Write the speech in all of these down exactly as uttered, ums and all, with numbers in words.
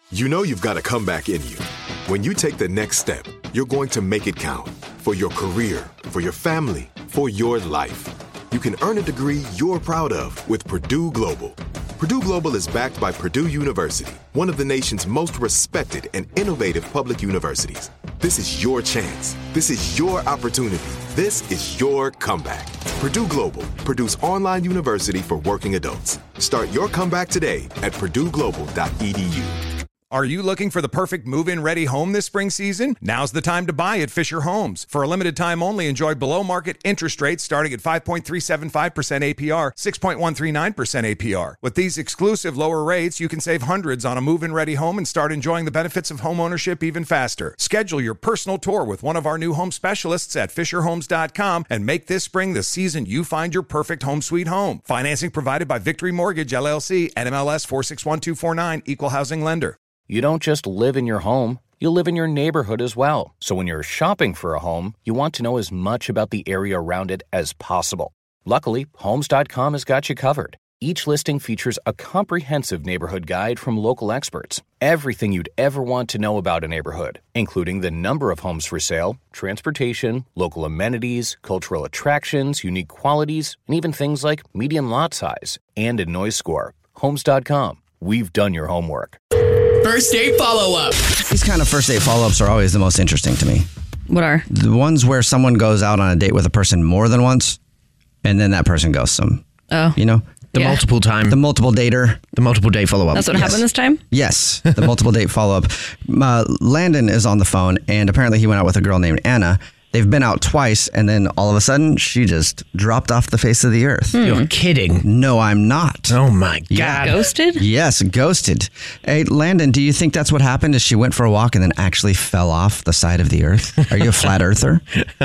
You know you've got a comeback in you. When you take the next step, you're going to make it count for your career, for your family, for your life. You can earn a degree you're proud of with Purdue Global. Purdue Global is backed by Purdue University, one of the nation's most respected and innovative public universities. This is your chance. This is your opportunity. This is your comeback. Purdue Global, Purdue's online university for working adults. Start your comeback today at purdue global dot e d u. Are you looking for the perfect move-in ready home this spring season? Now's the time to buy at Fisher Homes. For a limited time only, enjoy below-market interest rates starting at five point three seven five percent A P R, six point one three nine percent A P R. With these exclusive lower rates, you can save hundreds on a move-in ready home and start enjoying the benefits of home ownership even faster. Schedule your personal tour with one of our new home specialists at fisher homes dot com and make this spring the season you find your perfect home sweet home. Financing provided by Victory Mortgage, L L C, N M L S four six one two four nine, Equal Housing Lender. You don't just live in your home, you live in your neighborhood as well. So when you're shopping for a home, you want to know as much about the area around it as possible. Luckily, homes dot com has got you covered. Each listing features a comprehensive neighborhood guide from local experts. Everything you'd ever want to know about a neighborhood, including the number of homes for sale, transportation, local amenities, cultural attractions, unique qualities, and even things like median lot size and a noise score. homes dot com. We've done your homework. First date follow-up. These kind of first date follow-ups are always the most interesting to me. What are? The ones where someone goes out on a date with a person more than once, and then that person ghosts them. Oh. You know? The Yeah. multiple time. The multiple dater. The multiple date follow-up. That's what Yes. happened this time? Yes, the multiple date follow-up. Uh, Landon is on the phone, and apparently he went out with a girl named Anna. They've been out twice, and then all of a sudden, she just dropped off the face of the earth. You're kidding. No, I'm not. Oh, my God. Yeah. Ghosted? Yes, ghosted. Hey, Landon, do you think that's what happened? Is she went for a walk and then actually fell off the side of the earth? Are you a flat earther?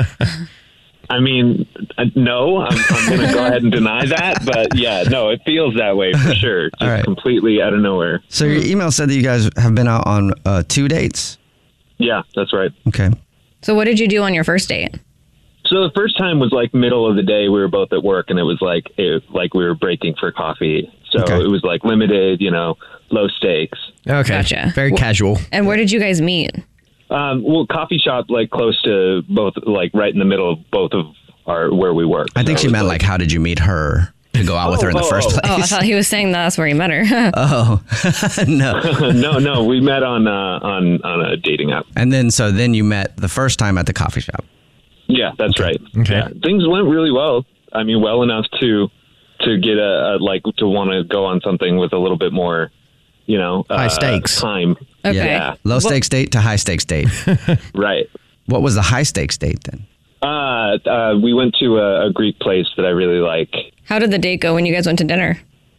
I mean, uh, no, I'm, I'm going to go ahead and deny that. But yeah, no, it feels that way for sure. Just All right. completely out of nowhere. So your email said that you guys have been out on uh, two dates? Yeah, that's right. Okay. So what did you do on your first date? So the first time was like middle of the day. We were both at work, and it was like it, like we were breaking for coffee. So Okay. it was like limited, you know, low stakes. Okay. Gotcha. Very Wh- casual. And where did you guys meet? Um, well, coffee shop like close to both, like right in the middle of both of our where we work. I think So she it was meant like, how did you meet her to go out with her in the Oh, first oh, place? Oh, I thought he was saying that's where you met her. Oh, no. no, no, we met on uh, on on a dating app. And then, so then you met the first time at the coffee shop. Yeah, that's right. Okay. Yeah, things went really well. I mean, well enough to to get a, a like to want to go on something with a little bit more, you know, High uh, stakes. time. Okay. Yeah, Low stakes date to high stakes date. right. What was the high stakes date then? Uh, uh, we went to a, a Greek place that I really like. How did the date go when you guys went to dinner?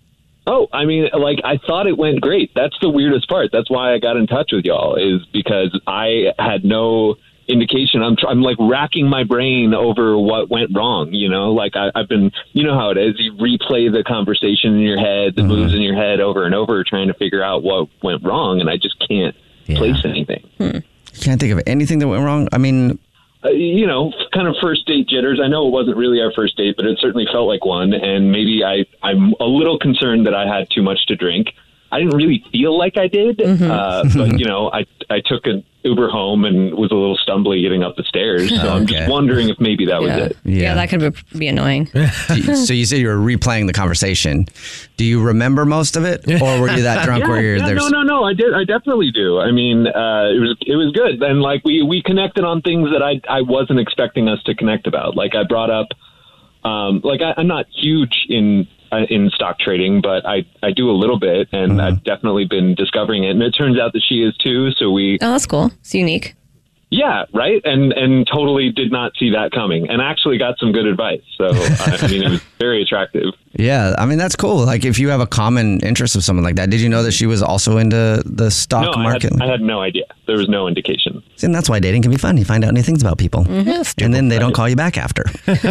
Oh, I mean, like, I thought it went great. That's the weirdest part. That's why I got in touch with y'all, is because I had no indication. I'm, tr- I'm like racking my brain over what went wrong, you know, like I, I've been, you know how it is. You replay the conversation in your head, the Mm-hmm. moves in your head over and over, trying to figure out what went wrong. And I just can't Yeah. place anything. You can't think of anything that went wrong? I mean, Uh, you know, kind of first date jitters. I know it wasn't really our first date, but it certainly felt like one. And maybe I, I'm a little concerned that I had too much to drink. I didn't really feel like I did, uh, but you know, I I took an Uber home and was a little stumbly getting up the stairs. So I'm Okay. just wondering if maybe that was Yeah. it. Yeah, Yeah. that could be, be annoying. so you said you were replaying the conversation. Do you remember most of it? Or were you that drunk Yeah, where you're yeah, there's no, no, no. I did. I definitely do. I mean, uh, it was it was good, and like we we connected on things that I I wasn't expecting us to connect about. Like I brought up, um, like I, I'm not huge in uh, in stock trading, but I I do a little bit, and I've definitely been discovering it. And it turns out that she is too. So we. Oh, that's cool. It's unique. Yeah, right, and and totally did not see that coming, and actually got some good advice. So uh, I mean, it was very attractive. Yeah, I mean that's cool. Like if you have a common interest with someone like that, did you know that she was also into the stock No, I had, market? I had no idea. There was no indication. See, and that's why dating can be fun. You find out new things about people, and then they don't call you back after.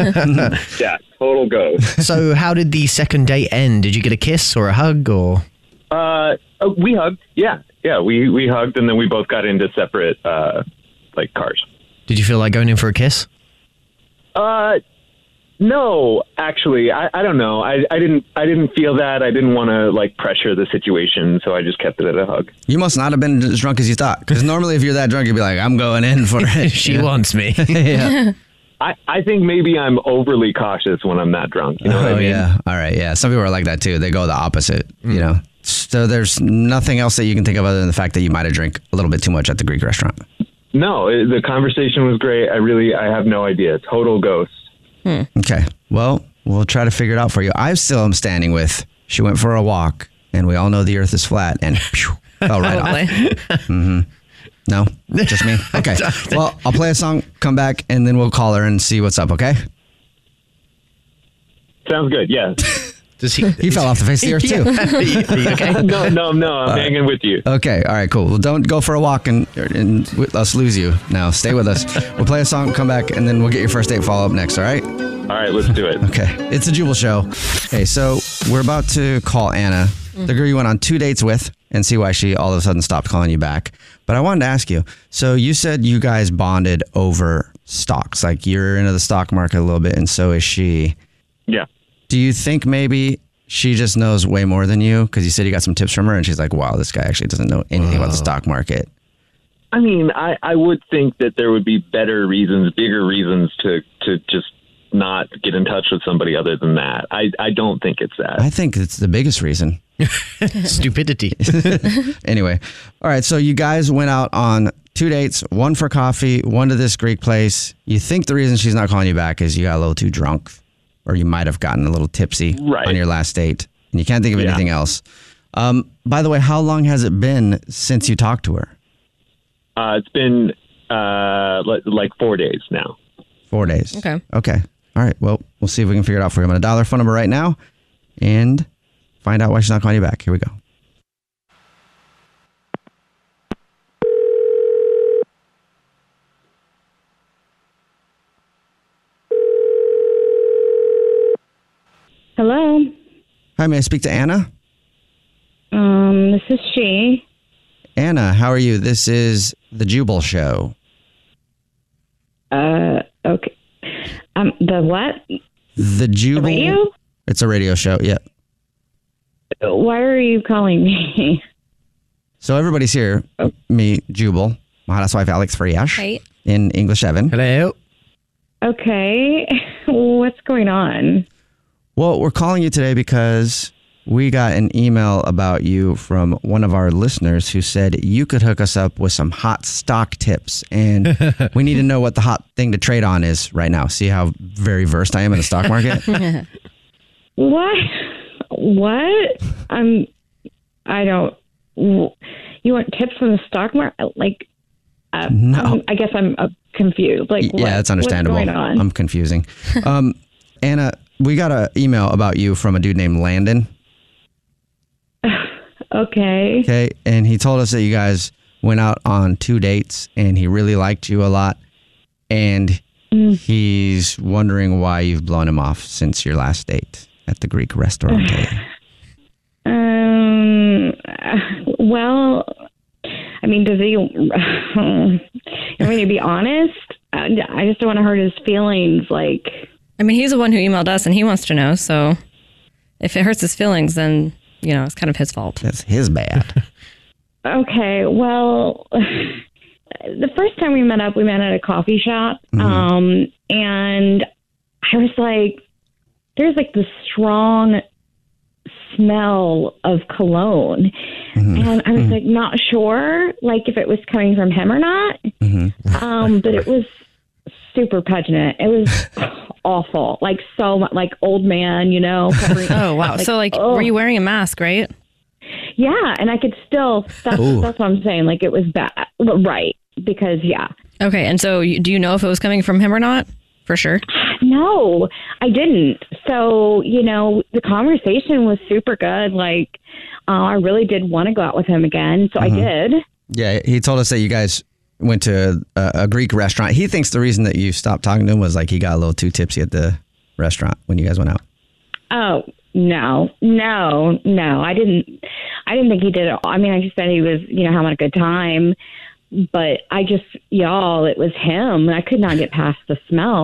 Yeah, total go. So how did the second date end? Did you get a kiss or a hug or? Uh, oh, we hugged. Yeah, yeah, we we hugged, and then we both got into separate uh, like cars. Did you feel like going in for a kiss? Uh, No, actually, I, I don't know. I, I didn't. I didn't feel that. I didn't want to like pressure the situation, so I just kept it at a hug. You must not have been as drunk as you thought, because normally if you're that drunk, you'd be like, "I'm going in for it." She Yeah. wants me. yeah. I, I think maybe I'm overly cautious when I'm that drunk. You know oh what I mean? yeah. All right. Yeah. Some people are like that too. They go the opposite. Mm. You know. So there's nothing else that you can think of other than the fact that you might have drank a little bit too much at the Greek restaurant. No, it, the conversation was great. I really, I have no idea. Total ghost. Hmm. Okay. Well, we'll try to figure it out for you. I still am standing with. She went for a walk, and we all know the Earth is flat, and phew, fell right Probably. off. Mm-hmm. No, just me. Okay. Well, I'll play a song, come back, and then we'll call her and see what's up. Okay. Sounds good. Yeah. Does he? He fell off the face of the earth too. Are you okay? no, no, no. I'm hanging with you. Okay. All right. Cool. Well, don't go for a walk and, and w- us lose you. Now, stay with us. We'll play a song, come back, and then we'll get your first date follow up next. All right. All right, let's do it. Okay. It's a Jubal show. Okay. So we're about to call Anna, the girl you went on two dates with, and see why she all of a sudden stopped calling you back. But I wanted to ask you. So you said you guys bonded over stocks. Like you're into the stock market a little bit, and so is she. Yeah. Do you think maybe she just knows way more than you? Because you said you got some tips from her, and she's like, wow, this guy actually doesn't know anything about the stock market. I mean, I, I would think that there would be better reasons, bigger reasons to, to just not get in touch with somebody other than that. I, I don't think it's that. I think it's the biggest reason. Stupidity. Anyway, all right, so you guys went out on two dates, one for coffee, one to this Greek place. You think the reason she's not calling you back is you got a little too drunk, or you might have gotten a little tipsy Right. on your last date, and you can't think of Yeah. anything else. Um, by the way, how long has it been since you talked to her? Uh, it's been uh, li- like four days now. Four days. Okay. Okay. All right. Well, we'll see if we can figure it out for you. I'm going to dial her phone number right now and find out why she's not calling you back. Here we go. Hello. Hi, may I speak to Anna? Um, this is she. Anna, how are you? This is the Jubal Show. Uh, okay. Um, the what? The Jubal. Radio? It's a radio show. Yeah. Why are you calling me? So everybody's here. Me, Jubal, my hottest wife, Alex Friash, Hey. in English Evan. Hello. Okay. What's going on? Well, we're calling you today because we got an email about you from one of our listeners who said you could hook us up with some hot stock tips. And we need to know what the hot thing to trade on is right now. See how very versed I am in the stock market? What? What? I'm. I don't. You want tips from the stock market? Like, uh, No. I'm- I guess I'm uh, confused. Like, what, yeah, that's understandable. What's going on? I'm confusing. Um, Anna, we got an email about you from a dude named Landon. Okay. Okay. And he told us that you guys went out on two dates and he really liked you a lot. And Mm. he's wondering why you've blown him off since your last date at the Greek restaurant. Um. Well, I mean, does he? I mean, to be honest, I I just don't want to hurt his feelings. Like, I mean, he's the one who emailed us and he wants to know. So if it hurts his feelings, then, you know, it's kind of his fault. That's his bad. okay, well, the first time we met up, we met at a coffee shop, Mhm. um, and I was like, there's like this strong smell of cologne. Mhm. And I was Mhm. like, not sure, like if it was coming from him or not. Mhm. Um, but it was super pungent. It was awful, like so much, like old man, you know. Covering, Oh, wow. So, like, oh. were you wearing a mask, right? Yeah, and I could still. That's, Ooh. that's what I'm saying. Like it was bad, right? Because yeah. Okay. And so, you- do you know if it was coming from him or not? For sure. No, I didn't. So, you know, the conversation was super good. Like, uh, I really did want to go out with him again. So Mhm. I did. Yeah, he told us that you guys went to a, a Greek restaurant. He thinks the reason that you stopped talking to him was like he got a little too tipsy at the restaurant when you guys went out. Oh, no, no, no. I didn't, I didn't think he did it. I mean, I just said he was, you know, having a good time. But I just, y'all, it was him. I could not get past the smell.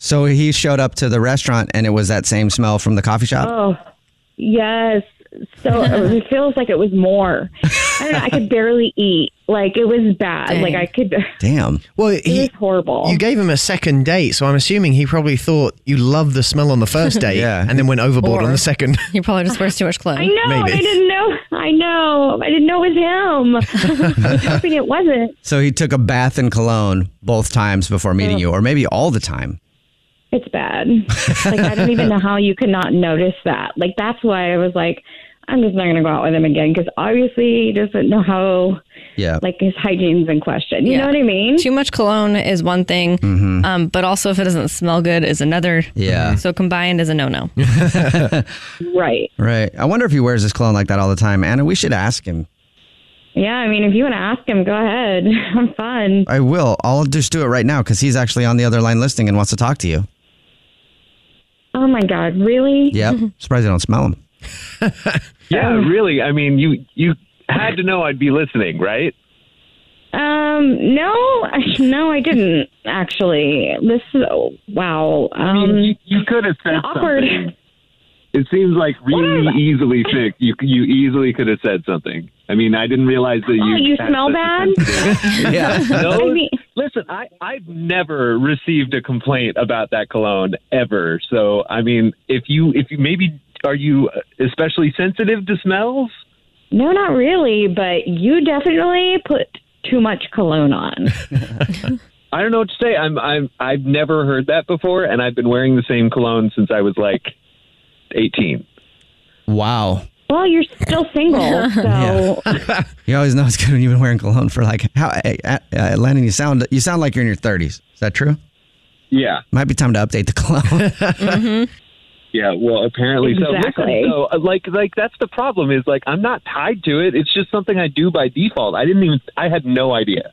So he showed up to the restaurant and it was that same smell from the coffee shop? Oh, yes. So it feels like it was more. I don't know. I could barely eat. Like, it was bad. Dang. Like, I could. Damn. Well, It he, was horrible. you gave him a second date, so I'm assuming he probably thought you loved the smell on the first date Yeah. and then went overboard Or- on the second. He probably just wears too much clothes. I know. Maybe. I didn't know. I know. I didn't know it was him. I was hoping it wasn't. So he took a bath in cologne both times before meeting you, or maybe all the time. It's bad. Like, I don't even know how you could not notice that. Like, that's why I was like, I'm just not going to go out with him again, because obviously he doesn't know how, Yeah. like, his hygiene's in question. You Yeah. know what I mean? Too much cologne is one thing, um, but also if it doesn't smell good is another. Yeah. So combined is a no-no. Right. Right. I wonder if he wears his cologne like that all the time. Anna, we should ask him. Yeah, I mean, if you want to ask him, go ahead. I'm fun. I will. I'll just do it right now because he's actually on the other line listening and wants to talk to you. Oh, my God. Really? Yep. Surprised you don't smell him. Yeah, really. I mean, you you had to know I'd be listening, right? Um, no, no, I didn't, actually. This is, oh, wow. Um, I mean, you, you could have said awkward. something. It seems like really What? easily fixed. You you easily could have said something. I mean, I didn't realize that Oh, you. you had smell such a bad? sensitive- Yeah. No, I mean- listen, I, I've never received a complaint about that cologne ever. So, I mean, if you, if you maybe, are you especially sensitive to smells? No, not really, but you definitely put too much cologne on. I don't know what to say. I'm, I'm, I've never heard that before, and I've been wearing the same cologne since I was like eighteen. Wow. Well, you're still single, so You always know it's good when you've been wearing cologne for like how uh, uh, Landon, you sound you sound like you're in your thirties. Is that true? Yeah. Might be time to update the cologne. Mm-hmm. Yeah, well, apparently so. Exactly. Listen, so. uh, Like, like that's the problem. Is like I'm not tied to it. It's just something I do by default. I didn't even. I had no idea.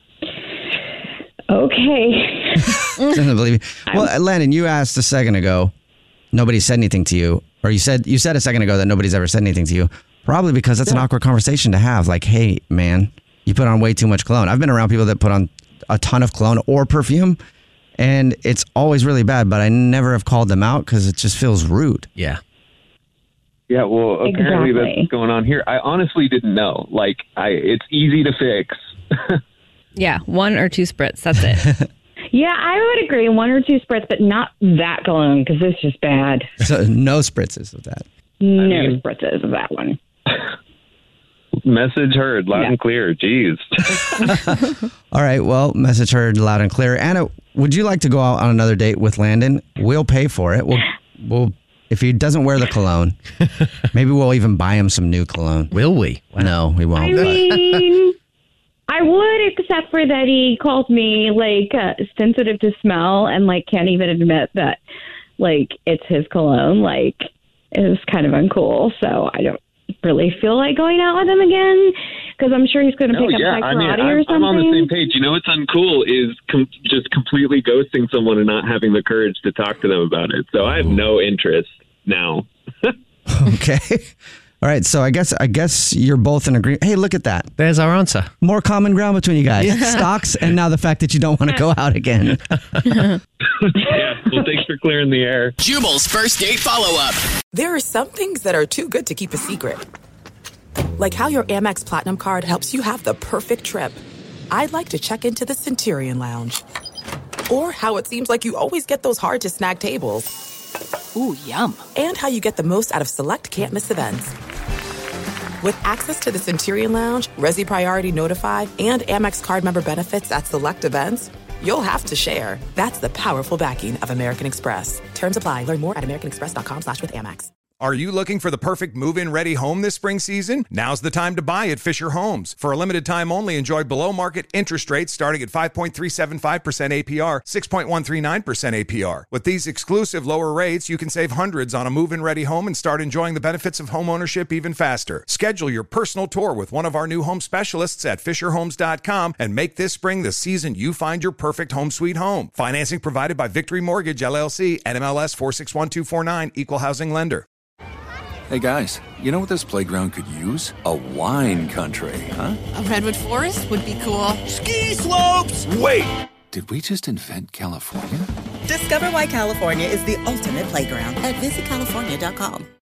okay. Doesn't believe me. Well, uh, Landon, you asked a second ago. Nobody said anything to you, or you said you said a second ago that nobody's ever said anything to you. Probably because that's an awkward conversation to have. Like, hey, man, you put on way too much cologne. I've been around people that put on a ton of cologne or perfume, and it's always really bad. But I never have called them out because it just feels rude. Yeah. Yeah, well, apparently that's Exactly. what's going on here. I honestly didn't know. Like, I it's easy to fix. Yeah, one or two spritz. That's it. Yeah, I would agree. One or two spritz, but not that cologne because it's just bad. So no spritzes of that. No mean- spritzes of that one. Message heard, loud Yeah. and clear. Jeez. All right. Well, message heard loud and clear. Anna, would you like to go out on another date with Landon? We'll pay for it. We'll, we'll if he doesn't wear the cologne, maybe we'll even buy him some new cologne. Will we? No, we won't. I mean, I would, except for that he calls me like uh, sensitive to smell and like can't even admit that like it's his cologne. Like, it's kind of uncool. So I don't really feel like going out with him again because I'm sure he's going to No, pick up yeah, my I mean, karate I'm, or something. I'm on the same page. You know what's uncool is com- just completely ghosting someone and not having the courage to talk to them about it. So I have no interest now. Okay. All right. So I guess I guess you're both in agreement. Hey, look at that. There's our answer. More common ground between you guys. Stocks and now the fact that you don't want to go out again. Yeah, well, thanks for clearing the air. Jubal's first date follow-up. There are some things that are too good to keep a secret. Like how your Amex Platinum card helps you have the perfect trip. I'd like to check into the Centurion Lounge. Or how it seems like you always get those hard-to-snag tables. Ooh, yum. And how you get the most out of select can't-miss events. With access to the Centurion Lounge, Resi Priority Notify, and Amex card member benefits at select events, you'll have to share. That's the powerful backing of American Express. Terms apply. Learn more at americanexpress.com slash with Amex. Are you looking for the perfect move-in ready home this spring season? Now's the time to buy at Fisher Homes. For a limited time only, enjoy below-market interest rates starting at five point three seven five percent A P R, six point one three nine percent A P R. With these exclusive lower rates, you can save hundreds on a move-in ready home and start enjoying the benefits of homeownership even faster. Schedule your personal tour with one of our new home specialists at fisher homes dot com and make this spring the season you find your perfect home sweet home. Financing provided by Victory Mortgage, L L C, N M L S four six one two four nine, Equal Housing Lender. Hey guys, you know what this playground could use? A wine country, huh? A redwood forest would be cool. Ski slopes! Wait! Did we just invent California? Discover why California is the ultimate playground at visit california dot com.